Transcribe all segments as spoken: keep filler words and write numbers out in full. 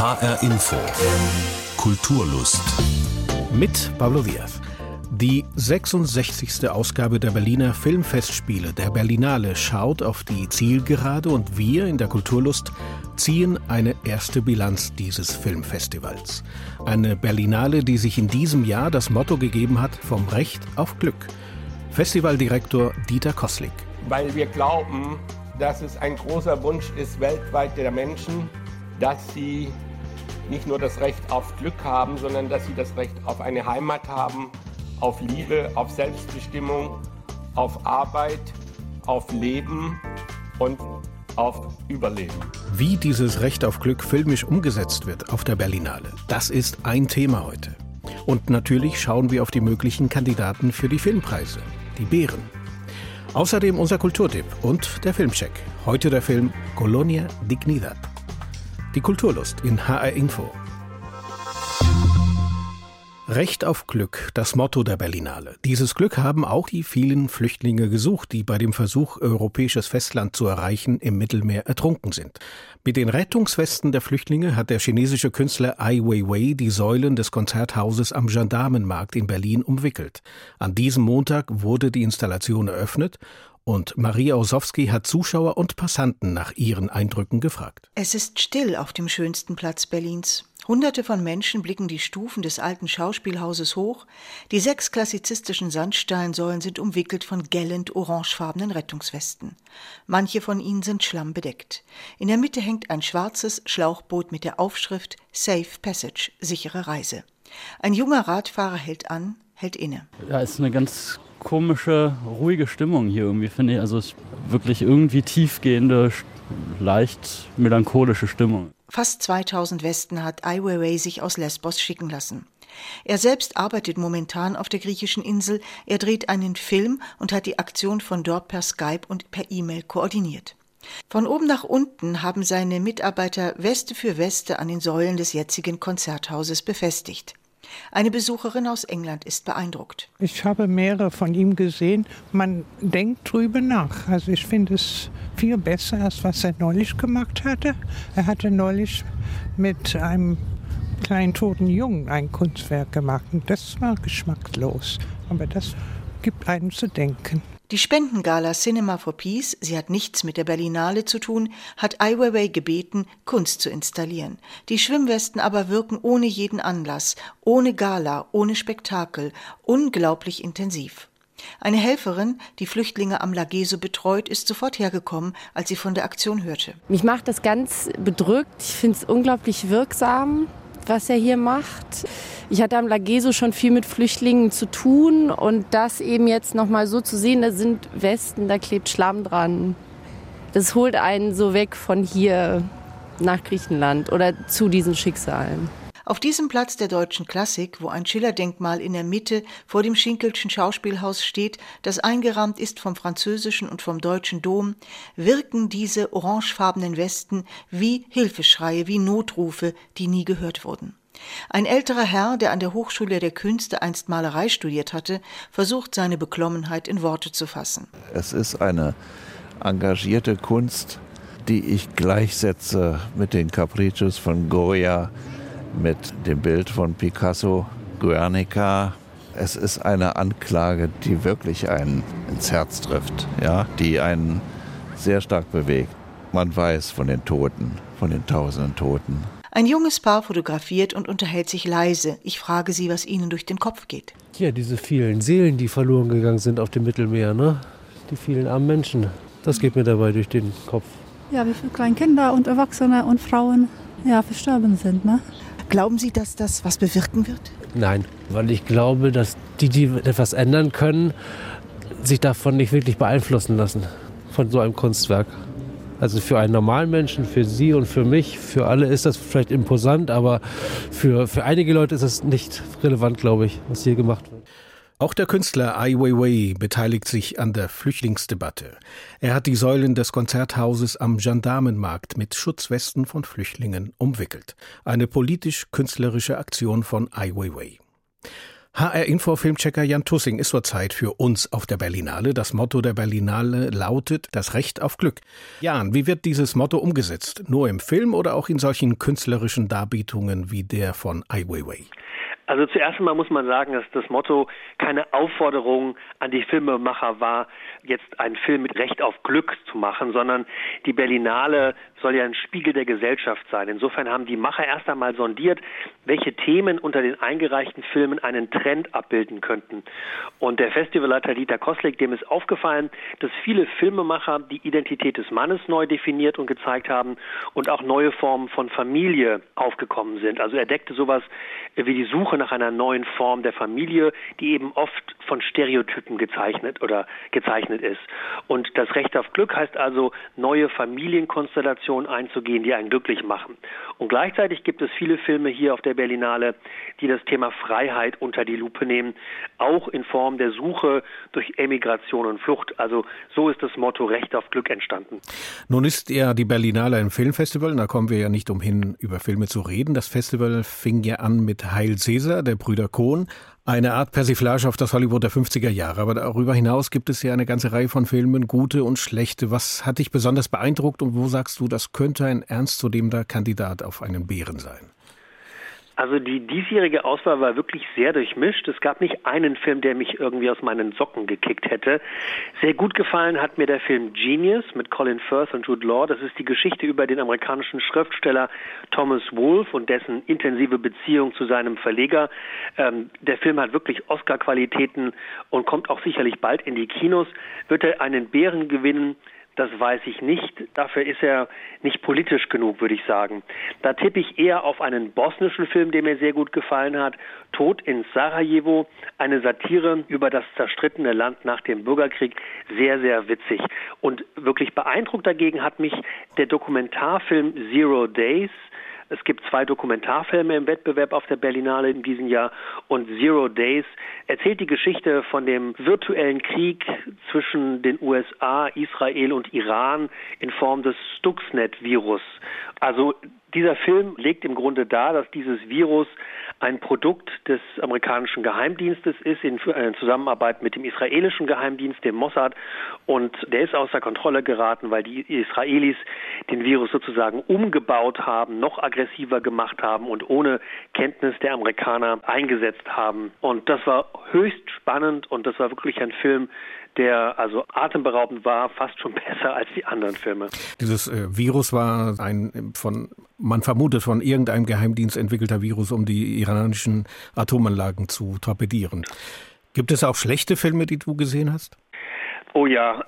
H R Info Kulturlust mit Pablo Diaz. Die sechsundsechzigste Ausgabe der Berliner Filmfestspiele, der Berlinale, schaut auf die Zielgerade und wir in der Kulturlust ziehen eine erste Bilanz dieses Filmfestivals. Eine Berlinale, die sich in diesem Jahr das Motto gegeben hat, vom Recht auf Glück. Festivaldirektor Dieter Kosslik. Weil wir glauben, dass es ein großer Wunsch ist weltweit der Menschen, dass sie nicht nur das Recht auf Glück haben, sondern dass sie das Recht auf eine Heimat haben, auf Liebe, auf Selbstbestimmung, auf Arbeit, auf Leben und auf Überleben. Wie dieses Recht auf Glück filmisch umgesetzt wird auf der Berlinale, das ist ein Thema heute. Und natürlich schauen wir auf die möglichen Kandidaten für die Filmpreise, die Bären. Außerdem unser Kulturtipp und der Filmcheck. Heute der Film Colonia Dignidad. Die Kulturlust in H R Info. Recht auf Glück, das Motto der Berlinale. Dieses Glück haben auch die vielen Flüchtlinge gesucht, die bei dem Versuch, europäisches Festland zu erreichen, im Mittelmeer ertrunken sind. Mit den Rettungswesten der Flüchtlinge hat der chinesische Künstler Ai Weiwei die Säulen des Konzerthauses am Gendarmenmarkt in Berlin umwickelt. An diesem Montag wurde die Installation eröffnet und Maria Ossowski hat Zuschauer und Passanten nach ihren Eindrücken gefragt. Es ist still auf dem schönsten Platz Berlins. Hunderte von Menschen blicken die Stufen des alten Schauspielhauses hoch. Die sechs klassizistischen Sandsteinsäulen sind umwickelt von gellend orangefarbenen Rettungswesten. Manche von ihnen sind schlammbedeckt. In der Mitte hängt ein schwarzes Schlauchboot mit der Aufschrift Safe Passage, sichere Reise. Ein junger Radfahrer hält an, hält inne. Ja, es ist eine ganz komische, ruhige Stimmung hier irgendwie, finde ich. Also es ist wirklich irgendwie tiefgehende, leicht melancholische Stimmung. Fast zweitausend Westen hat Ai Weiwei sich aus Lesbos schicken lassen. Er selbst arbeitet momentan auf der griechischen Insel. Er dreht einen Film und hat die Aktion von dort per Skype und per E-Mail koordiniert. Von oben nach unten haben seine Mitarbeiter Weste für Weste an den Säulen des jetzigen Konzerthauses befestigt. Eine Besucherin aus England ist beeindruckt. Ich habe mehrere von ihm gesehen. Man denkt drüber nach. Also ich finde es viel besser, als was er neulich gemacht hatte. Er hatte neulich mit einem kleinen toten Jungen ein Kunstwerk gemacht. Und das war geschmacklos. Aber das gibt einem zu denken. Die Spendengala Cinema for Peace, sie hat nichts mit der Berlinale zu tun, hat Ai Weiwei gebeten, Kunst zu installieren. Die Schwimmwesten aber wirken ohne jeden Anlass, ohne Gala, ohne Spektakel, unglaublich intensiv. Eine Helferin, die Flüchtlinge am Lageso betreut, ist sofort hergekommen, als sie von der Aktion hörte. Mich macht das ganz bedrückt. Ich finde es unglaublich wirksam, was er hier macht. Ich hatte am Lageso schon viel mit Flüchtlingen zu tun und das eben jetzt noch mal so zu sehen, da sind Westen, da klebt Schlamm dran. Das holt einen so weg von hier nach Griechenland oder zu diesen Schicksalen. Auf diesem Platz der deutschen Klassik, wo ein Schiller-Denkmal in der Mitte vor dem Schinkelschen Schauspielhaus steht, das eingerahmt ist vom französischen und vom deutschen Dom, wirken diese orangefarbenen Westen wie Hilfeschreie, wie Notrufe, die nie gehört wurden. Ein älterer Herr, der an der Hochschule der Künste einst Malerei studiert hatte, versucht seine Beklommenheit in Worte zu fassen. Es ist eine engagierte Kunst, die ich gleichsetze mit den Capriccios von Goya, mit dem Bild von Picasso, Guernica. Es ist eine Anklage, die wirklich einen ins Herz trifft, ja, die einen sehr stark bewegt. Man weiß von den Toten, von den tausenden Toten. Ein junges Paar fotografiert und unterhält sich leise. Ich frage sie, was ihnen durch den Kopf geht. Ja, diese vielen Seelen, die verloren gegangen sind auf dem Mittelmeer, ne? Die vielen armen Menschen. Das geht mir dabei durch den Kopf. Ja, wie viele kleine Kinder und Erwachsene und Frauen ja, verstorben sind, ne? Glauben Sie, dass das was bewirken wird? Nein, weil ich glaube, dass die, die etwas ändern können, sich davon nicht wirklich beeinflussen lassen, von so einem Kunstwerk. Also für einen normalen Menschen, für Sie und für mich, für alle ist das vielleicht imposant, aber für, für einige Leute ist es nicht relevant, glaube ich, was hier gemacht wird. Auch der Künstler Ai Weiwei beteiligt sich an der Flüchtlingsdebatte. Er hat die Säulen des Konzerthauses am Gendarmenmarkt mit Schutzwesten von Flüchtlingen umwickelt. Eine politisch-künstlerische Aktion von Ai Weiwei. H R-Info-Filmchecker Jan Tussing ist zurzeit für uns auf der Berlinale. Das Motto der Berlinale lautet das Recht auf Glück. Jan, wie wird dieses Motto umgesetzt? Nur im Film oder auch in solchen künstlerischen Darbietungen wie der von Ai Weiwei? Also zuerst einmal muss man sagen, dass das Motto keine Aufforderung an die Filmemacher war, jetzt einen Film mit Recht auf Glück zu machen, sondern die Berlinale soll ja ein Spiegel der Gesellschaft sein. Insofern haben die Macher erst einmal sondiert, welche Themen unter den eingereichten Filmen einen Trend abbilden könnten. Und der Festivalleiter Dieter Koslik, dem ist aufgefallen, dass viele Filmemacher die Identität des Mannes neu definiert und gezeigt haben und auch neue Formen von Familie aufgekommen sind. Also er deckte sowas wie die Suche nach einer neuen Form der Familie, die eben oft von Stereotypen gezeichnet oder gezeichnet ist. Und das Recht auf Glück heißt also, neue Familienkonstellationen einzugehen, die einen glücklich machen. Und gleichzeitig gibt es viele Filme hier auf der Berlinale, die das Thema Freiheit unter die Lupe nehmen, auch in Form der Suche durch Emigration und Flucht. Also so ist das Motto Recht auf Glück entstanden. Nun ist ja die Berlinale ein Filmfestival, da kommen wir ja nicht umhin, über Filme zu reden. Das Festival fing ja an mit Heil Cäsar, der Brüder Coen, eine Art Persiflage auf das Hollywood der fünfziger Jahre. Aber darüber hinaus gibt es ja eine ganze Reihe von Filmen, gute und schlechte. Was hat dich besonders beeindruckt und wo sagst du, das könnte ein ernstzunehmender Kandidat auf einen Bären sein? Also die diesjährige Auswahl war wirklich sehr durchmischt. Es gab nicht einen Film, der mich irgendwie aus meinen Socken gekickt hätte. Sehr gut gefallen hat mir der Film Genius mit Colin Firth und Jude Law. Das ist die Geschichte über den amerikanischen Schriftsteller Thomas Wolfe und dessen intensive Beziehung zu seinem Verleger. Ähm, der Film hat wirklich Oscar-Qualitäten und kommt auch sicherlich bald in die Kinos. Wird er einen Bären gewinnen? Das weiß ich nicht. Dafür ist er nicht politisch genug, würde ich sagen. Da tippe ich eher auf einen bosnischen Film, der mir sehr gut gefallen hat. Tod in Sarajevo, eine Satire über das zerstrittene Land nach dem Bürgerkrieg. Sehr, sehr witzig. Und wirklich beeindruckt dagegen hat mich der Dokumentarfilm Zero Days. Es gibt zwei Dokumentarfilme im Wettbewerb auf der Berlinale in diesem Jahr und Zero Days erzählt die Geschichte von dem virtuellen Krieg zwischen den U S A, Israel und Iran in Form des Stuxnet-Virus. Also dieser Film legt im Grunde dar, dass dieses Virus ein Produkt des amerikanischen Geheimdienstes ist, in Zusammenarbeit mit dem israelischen Geheimdienst, dem Mossad. Und der ist außer Kontrolle geraten, weil die Israelis den Virus sozusagen umgebaut haben, noch aggressiver gemacht haben und ohne Kenntnis der Amerikaner eingesetzt haben. Und das war höchst spannend und das war wirklich ein Film, der also atemberaubend war, fast schon besser als die anderen Filme. Dieses äh, Virus war ein von, man vermutet, von irgendeinem Geheimdienst entwickelter Virus, um die iranischen Atomanlagen zu torpedieren. Gibt es auch schlechte Filme, die du gesehen hast? Oh ja,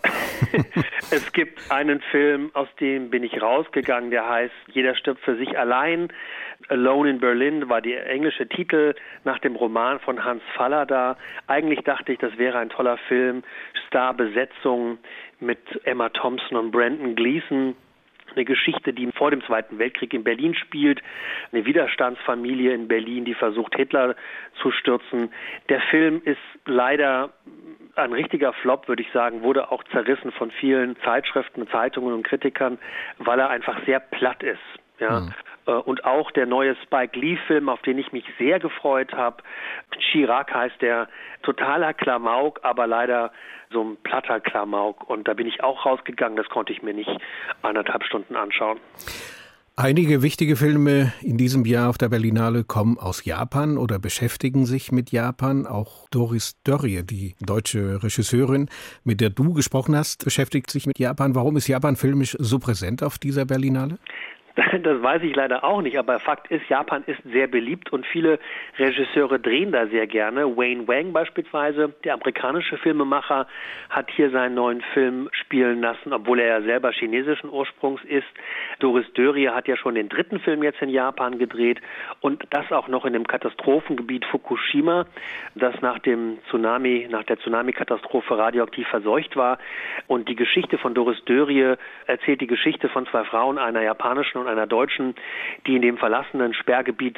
es gibt einen Film, aus dem bin ich rausgegangen, der heißt Jeder stirbt für sich allein. Alone in Berlin war der englische Titel nach dem Roman von Hans Fallada. Eigentlich dachte ich, das wäre ein toller Film. Starbesetzung mit Emma Thompson und Brendan Gleeson. Eine Geschichte, die vor dem Zweiten Weltkrieg in Berlin spielt. Eine Widerstandsfamilie in Berlin, die versucht, Hitler zu stürzen. Der Film ist leider ein richtiger Flop, würde ich sagen, wurde auch zerrissen von vielen Zeitschriften, Zeitungen und Kritikern, weil er einfach sehr platt ist. Ja. Mhm. Und auch der neue Spike Lee-Film, auf den ich mich sehr gefreut habe, Chirac heißt der, totaler Klamauk, aber leider so ein platter Klamauk. Und da bin ich auch rausgegangen, das konnte ich mir nicht eineinhalb Stunden anschauen. Einige wichtige Filme in diesem Jahr auf der Berlinale kommen aus Japan oder beschäftigen sich mit Japan. Auch Doris Dörrie, die deutsche Regisseurin, mit der du gesprochen hast, beschäftigt sich mit Japan. Warum ist Japan filmisch so präsent auf dieser Berlinale? Das weiß ich leider auch nicht, aber Fakt ist, Japan ist sehr beliebt und viele Regisseure drehen da sehr gerne. Wayne Wang beispielsweise, der amerikanische Filmemacher, hat hier seinen neuen Film spielen lassen, obwohl er ja selber chinesischen Ursprungs ist. Doris Dörrie hat ja schon den dritten Film jetzt in Japan gedreht und das auch noch in dem Katastrophengebiet Fukushima, das nach dem Tsunami, nach der Tsunami-Katastrophe radioaktiv verseucht war. Und die Geschichte von Doris Dörrie erzählt die Geschichte von zwei Frauen, einer japanischen und einer Deutschen, die in dem verlassenen Sperrgebiet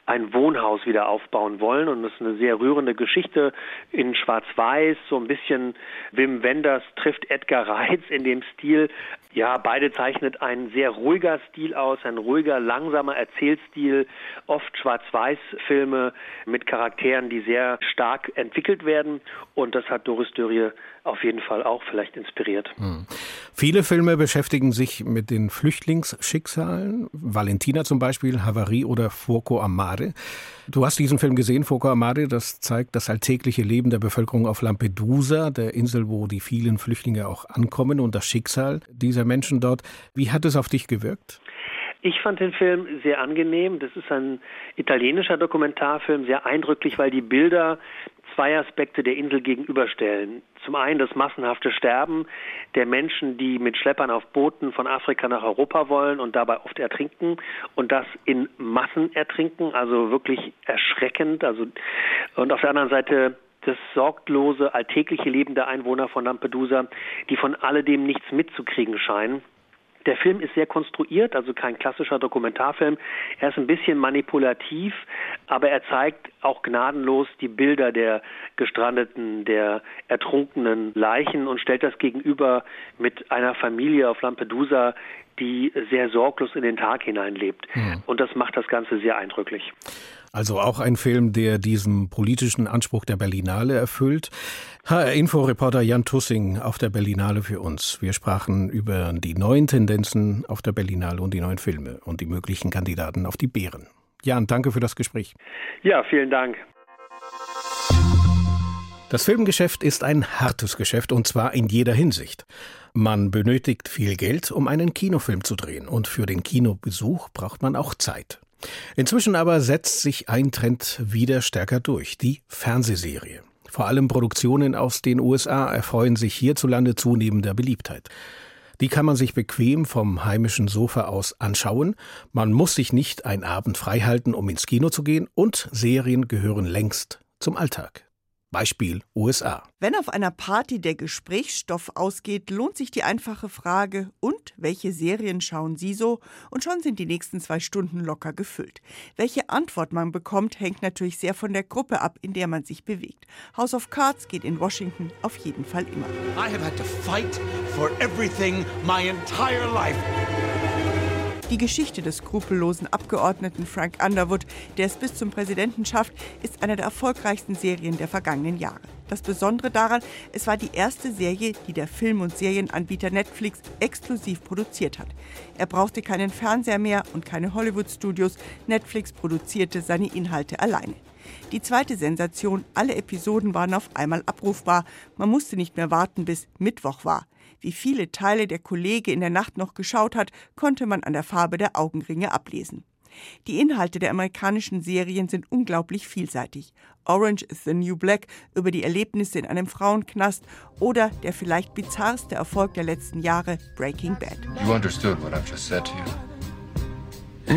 ein Wohnhaus wieder aufbauen wollen. Und das ist eine sehr rührende Geschichte in Schwarz-Weiß, so ein bisschen Wim Wenders trifft Edgar Reitz in dem Stil. Ja, beide zeichnet ein sehr ruhiger Stil aus, ein ruhiger, langsamer Erzählstil, oft Schwarz-Weiß-Filme mit Charakteren, die sehr stark entwickelt werden. Und das hat Doris Dörrie auf jeden Fall auch vielleicht inspiriert. Hm. Viele Filme beschäftigen sich mit den Flüchtlingsschicksalen. Valentina zum Beispiel, Havarie oder Fuoco a Mare. Du hast diesen Film gesehen, Fuoco a Mare. Das zeigt das alltägliche Leben der Bevölkerung auf Lampedusa, der Insel, wo die vielen Flüchtlinge auch ankommen, und das Schicksal dieser Menschen dort. Wie hat es auf dich gewirkt? Ich fand den Film sehr angenehm. Das ist ein italienischer Dokumentarfilm, sehr eindrücklich, weil die Bilder zwei Aspekte der Insel gegenüberstellen. Zum einen das massenhafte Sterben der Menschen, die mit Schleppern auf Booten von Afrika nach Europa wollen und dabei oft ertrinken, und das in Massen ertrinken, also wirklich erschreckend. Also, und auf der anderen Seite das sorglose, alltägliche Leben der Einwohner von Lampedusa, die von alledem nichts mitzukriegen scheinen. Der Film ist sehr konstruiert, also kein klassischer Dokumentarfilm. Er ist ein bisschen manipulativ, aber er zeigt auch gnadenlos die Bilder der gestrandeten, der ertrunkenen Leichen und stellt das gegenüber mit einer Familie auf Lampedusa, die sehr sorglos in den Tag hineinlebt. Mhm. Und das macht das Ganze sehr eindrücklich. Also auch ein Film, der diesem politischen Anspruch der Berlinale erfüllt. H R-Info-Reporter Jan Tussing auf der Berlinale für uns. Wir sprachen über die neuen Tendenzen auf der Berlinale und die neuen Filme und die möglichen Kandidaten auf die Beeren. Jan, danke für das Gespräch. Ja, vielen Dank. Das Filmgeschäft ist ein hartes Geschäft, und zwar in jeder Hinsicht. Man benötigt viel Geld, um einen Kinofilm zu drehen, und für den Kinobesuch braucht man auch Zeit. Inzwischen aber setzt sich ein Trend wieder stärker durch, die Fernsehserie. Vor allem Produktionen aus den U S A erfreuen sich hierzulande zunehmender Beliebtheit. Die kann man sich bequem vom heimischen Sofa aus anschauen. Man muss sich nicht einen Abend frei halten, um ins Kino zu gehen, und Serien gehören längst zum Alltag. Beispiel U S A. Wenn auf einer Party der Gesprächsstoff ausgeht, lohnt sich die einfache Frage: Und welche Serien schauen Sie so? Und schon sind die nächsten zwei Stunden locker gefüllt. Welche Antwort man bekommt, hängt natürlich sehr von der Gruppe ab, in der man sich bewegt. House of Cards geht in Washington auf jeden Fall immer. I have had to fight for everything my entire life. Die Geschichte des skrupellosen Abgeordneten Frank Underwood, der es bis zum Präsidenten schafft, ist eine der erfolgreichsten Serien der vergangenen Jahre. Das Besondere daran, es war die erste Serie, die der Film- und Serienanbieter Netflix exklusiv produziert hat. Er brauchte keinen Fernseher mehr und keine Hollywood-Studios. Netflix produzierte seine Inhalte alleine. Die zweite Sensation: Alle Episoden waren auf einmal abrufbar. Man musste nicht mehr warten, bis Mittwoch war. Wie viele Teile der Kollege in der Nacht noch geschaut hat, konnte man an der Farbe der Augenringe ablesen. Die Inhalte der amerikanischen Serien sind unglaublich vielseitig. Orange is the New Black über die Erlebnisse in einem Frauenknast oder der vielleicht bizarrste Erfolg der letzten Jahre, Breaking Bad. You understood what I've just said to you.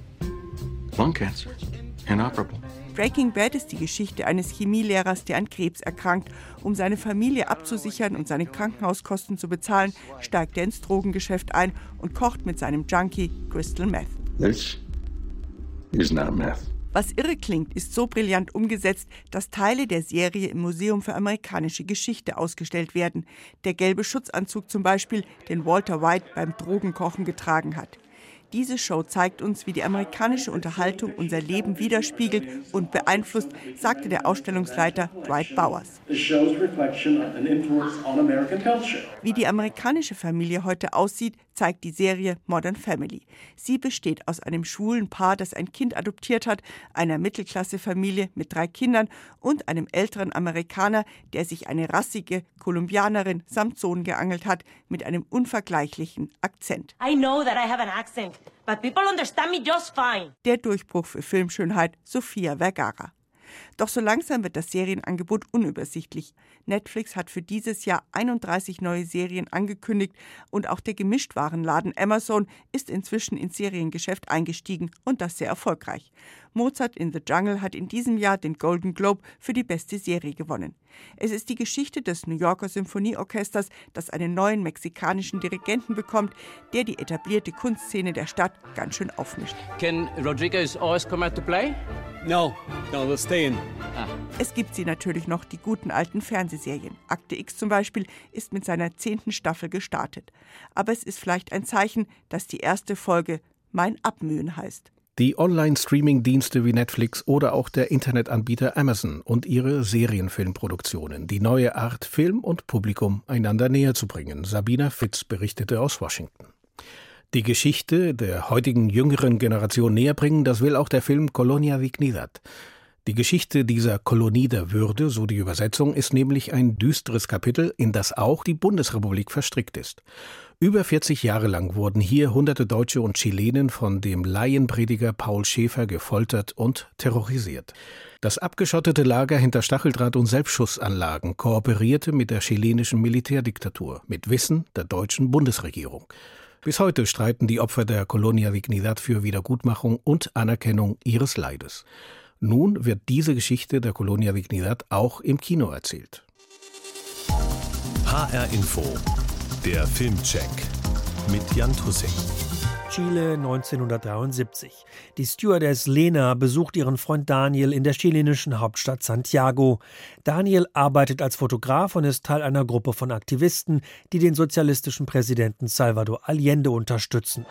Yes. Lung cancer. Inoperable. Breaking Bad ist die Geschichte eines Chemielehrers, der an Krebs erkrankt. Um seine Familie abzusichern und seine Krankenhauskosten zu bezahlen, steigt er ins Drogengeschäft ein und kocht mit seinem Junkie Crystal Meth. This is not meth. Was irre klingt, ist so brillant umgesetzt, dass Teile der Serie im Museum für amerikanische Geschichte ausgestellt werden. Der gelbe Schutzanzug zum Beispiel, den Walter White beim Drogenkochen getragen hat. Diese Show zeigt uns, wie die amerikanische Unterhaltung unser Leben widerspiegelt und beeinflusst, sagte der Ausstellungsleiter Dwight Bowers. Wie die amerikanische Familie heute aussieht, zeigt die Serie Modern Family. Sie besteht aus einem schwulen Paar, das ein Kind adoptiert hat, einer Mittelklassefamilie mit drei Kindern und einem älteren Amerikaner, der sich eine rassige Kolumbianerin samt Sohn geangelt hat, mit einem unvergleichlichen Akzent. I know that I have an accent, but people understand me just fine. Der Durchbruch für Filmschönheit Sofia Vergara. Doch so langsam wird das Serienangebot unübersichtlich. Netflix hat für dieses Jahr einunddreißig neue Serien angekündigt und auch der Gemischtwarenladen Amazon ist inzwischen ins Seriengeschäft eingestiegen und das sehr erfolgreich. Mozart in the Jungle hat in diesem Jahr den Golden Globe für die beste Serie gewonnen. Es ist die Geschichte des New Yorker Symphonieorchesters, das einen neuen mexikanischen Dirigenten bekommt, der die etablierte Kunstszene der Stadt ganz schön aufmischt. Can Rodriguez always come out to play? No, no, we'll stay in. Ah. Es gibt sie natürlich noch, die guten alten Fernsehserien. Akte X zum Beispiel ist mit seiner zehnten Staffel gestartet. Aber es ist vielleicht ein Zeichen, dass die erste Folge Mein Abmühen heißt. Die Online-Streaming-Dienste wie Netflix oder auch der Internetanbieter Amazon und ihre Serienfilmproduktionen, die neue Art, Film und Publikum einander näher zu bringen. Sabina Fitz berichtete aus Washington. Die Geschichte der heutigen jüngeren Generation näher bringen, das will auch der Film Colonia Dignidad. Die Geschichte dieser Kolonie der Würde, so die Übersetzung, ist nämlich ein düsteres Kapitel, in das auch die Bundesrepublik verstrickt ist. Über vierzig Jahre lang wurden hier hunderte Deutsche und Chilenen von dem Laienprediger Paul Schäfer gefoltert und terrorisiert. Das abgeschottete Lager hinter Stacheldraht- und Selbstschussanlagen kooperierte mit der chilenischen Militärdiktatur, mit Wissen der deutschen Bundesregierung. Bis heute streiten die Opfer der Colonia Dignidad für Wiedergutmachung und Anerkennung ihres Leides. Nun wird diese Geschichte der Colonia Dignidad auch im Kino erzählt. H R Info, der Filmcheck mit Jan Tussing. Chile neunzehnhundertdreiundsiebzig. Die Stewardess Lena besucht ihren Freund Daniel in der chilenischen Hauptstadt Santiago. Daniel arbeitet als Fotograf und ist Teil einer Gruppe von Aktivisten, die den sozialistischen Präsidenten Salvador Allende unterstützen.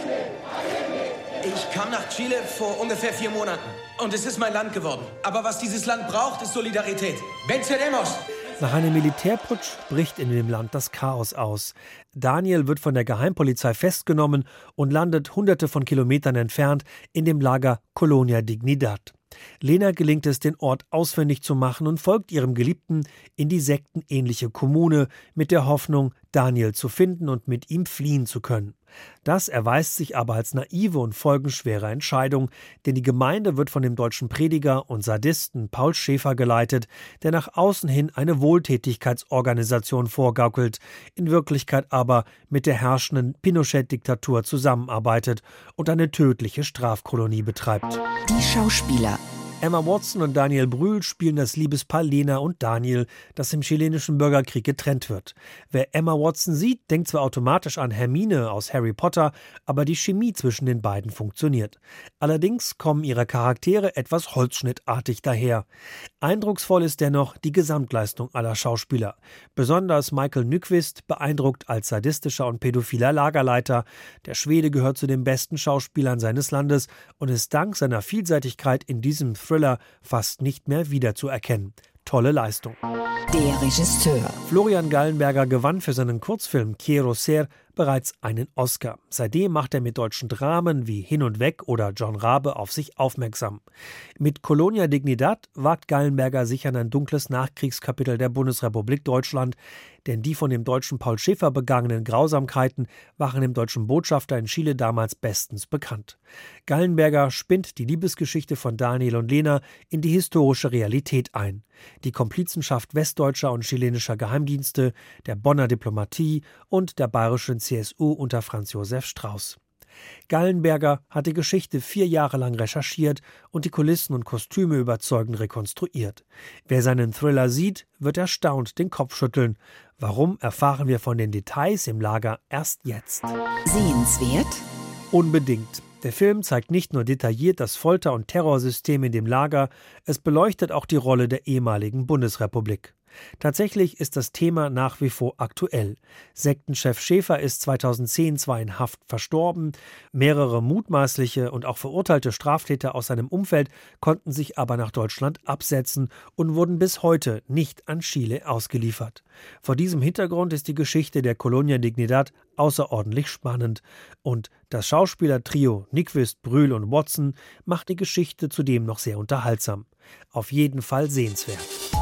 Ich kam nach Chile vor ungefähr vier Monaten und es ist mein Land geworden. Aber was dieses Land braucht, ist Solidarität. Venceremos! Nach einem Militärputsch bricht in dem Land das Chaos aus. Daniel wird von der Geheimpolizei festgenommen und landet hunderte von Kilometern entfernt in dem Lager Colonia Dignidad. Lena gelingt es, den Ort ausfindig zu machen und folgt ihrem Geliebten in die sektenähnliche Kommune mit der Hoffnung, Daniel zu finden und mit ihm fliehen zu können. Das erweist sich aber als naive und folgenschwere Entscheidung, denn die Gemeinde wird von dem deutschen Prediger und Sadisten Paul Schäfer geleitet, der nach außen hin eine Wohltätigkeitsorganisation vorgaukelt, in Wirklichkeit aber mit der herrschenden Pinochet-Diktatur zusammenarbeitet und eine tödliche Strafkolonie betreibt. Die Schauspieler. Emma Watson und Daniel Brühl spielen das Liebespaar Lena und Daniel, das im chilenischen Bürgerkrieg getrennt wird. Wer Emma Watson sieht, denkt zwar automatisch an Hermine aus Harry Potter, aber die Chemie zwischen den beiden funktioniert. Allerdings kommen ihre Charaktere etwas holzschnittartig daher. Eindrucksvoll ist dennoch die Gesamtleistung aller Schauspieler. Besonders Michael Nyqvist beeindruckt als sadistischer und pädophiler Lagerleiter. Der Schwede gehört zu den besten Schauspielern seines Landes und ist dank seiner Vielseitigkeit in diesem Thriller fast nicht mehr wiederzuerkennen. Tolle Leistung. Der Regisseur. Florian Gallenberger gewann für seinen Kurzfilm Quiero Ser bereits einen Oscar. Seitdem macht er mit deutschen Dramen wie Hin und Weg oder John Rabe auf sich aufmerksam. Mit Colonia Dignidad wagt Gallenberger sich an ein dunkles Nachkriegskapitel der Bundesrepublik Deutschland, denn die von dem deutschen Paul Schäfer begangenen Grausamkeiten waren dem deutschen Botschafter in Chile damals bestens bekannt. Gallenberger spinnt die Liebesgeschichte von Daniel und Lena in die historische Realität ein. Die Komplizenschaft westdeutscher und chilenischer Geheimdienste, der Bonner Diplomatie und der bayerischen C S U unter Franz Josef Strauß. Gallenberger hat die Geschichte vier Jahre lang recherchiert und die Kulissen und Kostüme überzeugend rekonstruiert. Wer seinen Thriller sieht, wird erstaunt den Kopf schütteln. Warum, erfahren wir von den Details im Lager erst jetzt. Sehenswert? Unbedingt. Der Film zeigt nicht nur detailliert das Folter- und Terrorsystem in dem Lager, es beleuchtet auch die Rolle der ehemaligen Bundesrepublik. Tatsächlich ist das Thema nach wie vor aktuell. Sektenchef Schäfer ist zweitausendzehn zwar in Haft verstorben, mehrere mutmaßliche und auch verurteilte Straftäter aus seinem Umfeld konnten sich aber nach Deutschland absetzen und wurden bis heute nicht an Chile ausgeliefert. Vor diesem Hintergrund ist die Geschichte der Colonia Dignidad außerordentlich spannend und das Schauspielertrio Nyqvist, Brühl und Watson macht die Geschichte zudem noch sehr unterhaltsam. Auf jeden Fall sehenswert.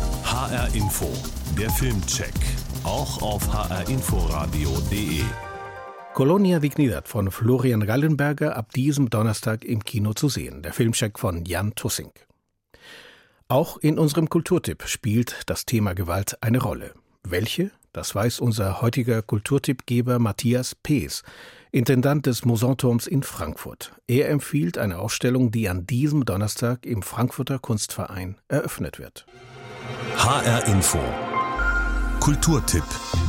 H R Info, der Filmcheck, auch auf h r inforadio punkt de. Colonia Dignidad von Florian Gallenberger ab diesem Donnerstag im Kino zu sehen. Der Filmcheck von Jan Tussing. Auch in unserem Kulturtipp spielt das Thema Gewalt eine Rolle. Welche? Das weiß unser heutiger Kulturtippgeber Matthias Pees, Intendant des Mosanturms in Frankfurt. Er empfiehlt eine Ausstellung, die an diesem Donnerstag im Frankfurter Kunstverein eröffnet wird. H R Info Kulturtipp.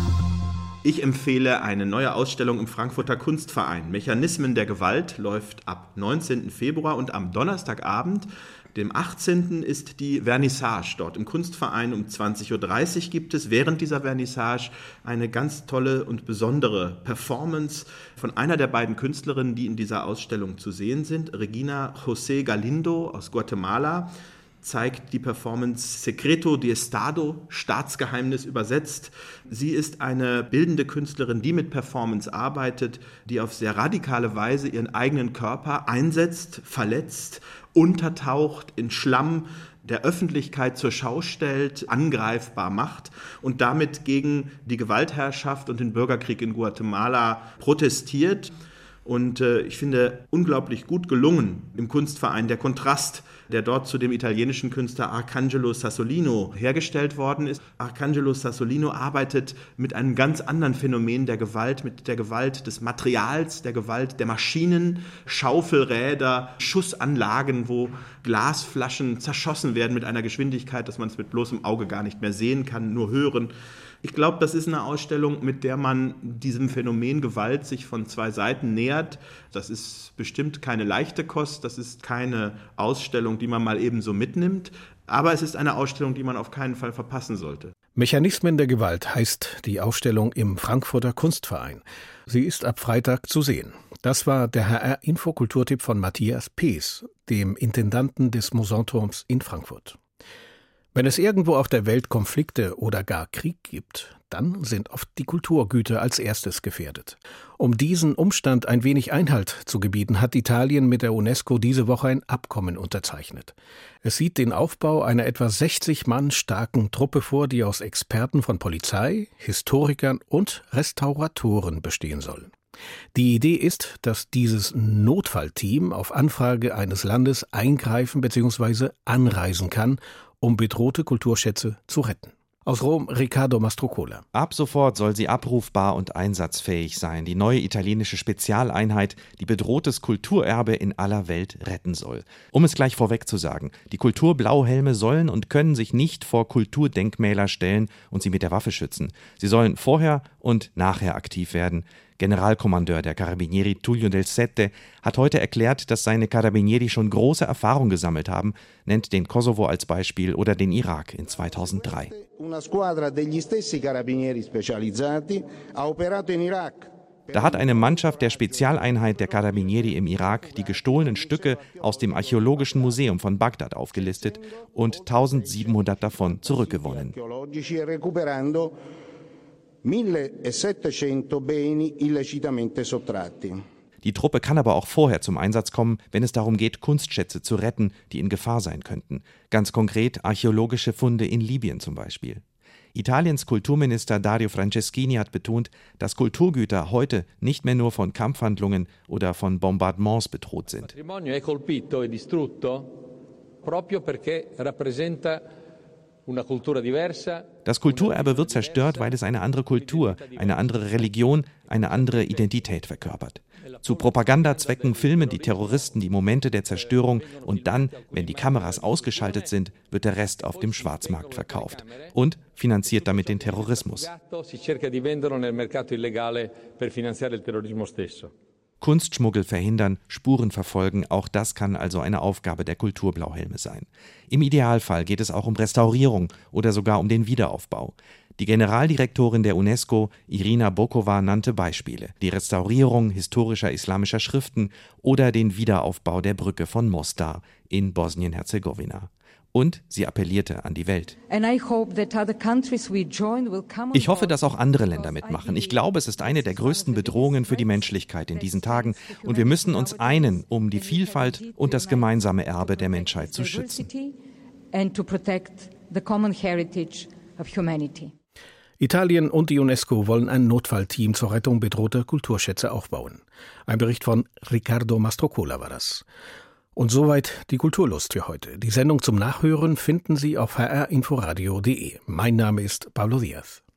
Ich empfehle eine neue Ausstellung im Frankfurter Kunstverein. Mechanismen der Gewalt läuft ab neunzehnten Februar und am Donnerstagabend, dem achtzehnten ist die Vernissage dort im Kunstverein. Um zwanzig Uhr dreißig gibt es während dieser Vernissage eine ganz tolle und besondere Performance von einer der beiden Künstlerinnen, die in dieser Ausstellung zu sehen sind. Regina José Galindo aus Guatemala zeigt die Performance Secreto de Estado, Staatsgeheimnis übersetzt. Sie ist eine bildende Künstlerin, die mit Performance arbeitet, die auf sehr radikale Weise ihren eigenen Körper einsetzt, verletzt, untertaucht, in Schlamm der Öffentlichkeit zur Schau stellt, angreifbar macht und damit gegen die Gewaltherrschaft und den Bürgerkrieg in Guatemala protestiert. Und äh, ich finde unglaublich gut gelungen im Kunstverein der Kontrast, der dort zu dem italienischen Künstler Arcangelo Sassolino hergestellt worden ist. Arcangelo Sassolino arbeitet mit einem ganz anderen Phänomen der Gewalt, mit der Gewalt des Materials, der Gewalt der Maschinen, Schaufelräder, Schussanlagen, wo Glasflaschen zerschossen werden mit einer Geschwindigkeit, dass man es mit bloßem Auge gar nicht mehr sehen kann, nur hören. Ich glaube, das ist eine Ausstellung, mit der man diesem Phänomen Gewalt sich von zwei Seiten nähert. Das ist bestimmt keine leichte Kost, das ist keine Ausstellung, die man mal eben so mitnimmt, aber es ist eine Ausstellung, die man auf keinen Fall verpassen sollte. Mechanismen der Gewalt heißt die Ausstellung im Frankfurter Kunstverein. Sie ist ab Freitag zu sehen. Das war der H R-Info-Kulturtipp von Matthias Pees, dem Intendanten des Mosanturms in Frankfurt. Wenn es irgendwo auf der Welt Konflikte oder gar Krieg gibt, dann sind oft die Kulturgüter als erstes gefährdet. Um diesen Umstand ein wenig Einhalt zu gebieten, hat Italien mit der UNESCO diese Woche ein Abkommen unterzeichnet. Es sieht den Aufbau einer etwa sechzig Mann starken Truppe vor, die aus Experten von Polizei, Historikern und Restauratoren bestehen soll. Die Idee ist, dass dieses Notfallteam auf Anfrage eines Landes eingreifen bzw. anreisen kann, um bedrohte Kulturschätze zu retten. Aus Rom, Riccardo Mastrocola. Ab sofort soll sie abrufbar und einsatzfähig sein. Die neue italienische Spezialeinheit, die bedrohtes Kulturerbe in aller Welt retten soll. Um es gleich vorweg zu sagen, die Kulturblauhelme sollen und können sich nicht vor Kulturdenkmäler stellen und sie mit der Waffe schützen. Sie sollen vorher und nachher aktiv werden. Generalkommandeur der Carabinieri Tullio Del Sette hat heute erklärt, dass seine Carabinieri schon große Erfahrung gesammelt haben, nennt den Kosovo als Beispiel oder den Irak in zweitausenddrei. Da hat eine Mannschaft der Spezialeinheit der Carabinieri im Irak die gestohlenen Stücke aus dem Archäologischen Museum von Bagdad aufgelistet und eintausendsiebenhundert davon zurückgewonnen. millesettecento beni illecitamente sottratti. Die Truppe kann aber auch vorher zum Einsatz kommen, wenn es darum geht, Kunstschätze zu retten, die in Gefahr sein könnten. Ganz konkret archäologische Funde in Libyen zum Beispiel. Italiens Kulturminister Dario Franceschini hat betont, dass Kulturgüter heute nicht mehr nur von Kampfhandlungen oder von Bombardements bedroht sind. Il patrimonio è colpito e distrutto proprio perché rappresenta Das Kulturerbe wird zerstört, weil es eine andere Kultur, eine andere Religion, eine andere Identität verkörpert. Zu Propagandazwecken filmen die Terroristen die Momente der Zerstörung und dann, wenn die Kameras ausgeschaltet sind, wird der Rest auf dem Schwarzmarkt verkauft und finanziert damit den Terrorismus. Kunstschmuggel verhindern, Spuren verfolgen, auch das kann also eine Aufgabe der Kulturblauhelme sein. Im Idealfall geht es auch um Restaurierung oder sogar um den Wiederaufbau. Die Generaldirektorin der UNESCO, Irina Bokova, nannte Beispiele: die Restaurierung historischer islamischer Schriften oder den Wiederaufbau der Brücke von Mostar in Bosnien-Herzegowina. Und sie appellierte an die Welt. Ich hoffe, dass auch andere Länder mitmachen. Ich glaube, es ist eine der größten Bedrohungen für die Menschlichkeit in diesen Tagen. Und wir müssen uns einen, um die Vielfalt und das gemeinsame Erbe der Menschheit zu schützen. Italien und die UNESCO wollen ein Notfallteam zur Rettung bedrohter Kulturschätze aufbauen. Ein Bericht von Riccardo Mastrocola war das. Und soweit die Kulturlust für heute. Die Sendung zum Nachhören finden Sie auf h r inforadio punkt d e. Mein Name ist Pablo Diaz.